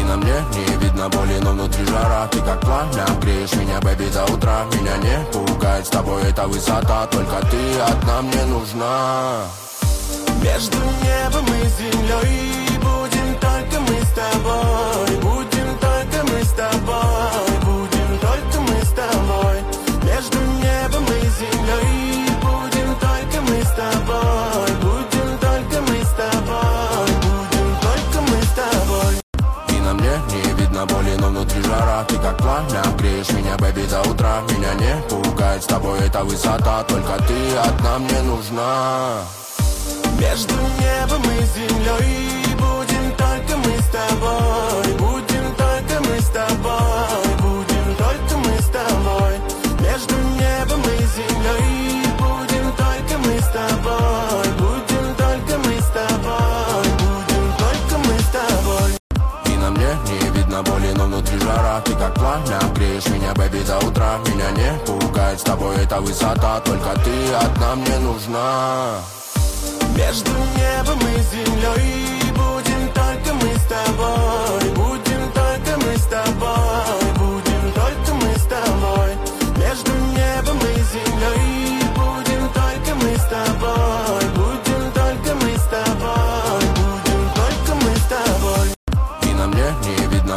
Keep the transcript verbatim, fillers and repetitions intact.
на мне не видно боли, но внутри жара. Ты как пламя, греешь меня, бэби, до утра. Меня не пугает с тобой эта высота, только ты одна мне нужна. Между небом и землей будем только мы с тобой. Будем только мы с тобой. Будем только мы с тобой. Между небом и землей будем только мы с тобой. Будем только мы с тобой. Будем только мы с тобой. И на мне не видно боли, но внутри жара. Ты как пламя, греешь меня, бэби, до утра. Меня не пугает с тобой эта высота, только ты одна мне нужна. Между небом и землей будем только мы с тобой. Будем только мы с тобой. Будем только мы с тобой. Между небом и землей будем только мы с тобой. Будем только мы с тобой. Будем только мы с тобой. И на мне не видно боли, но внутри жара. Ты как пламя, греешь меня, бэби, до утра. Меня не пугает с тобой эта высота, только ты одна мне нужна. Между небом и землей будем только мы с тобой.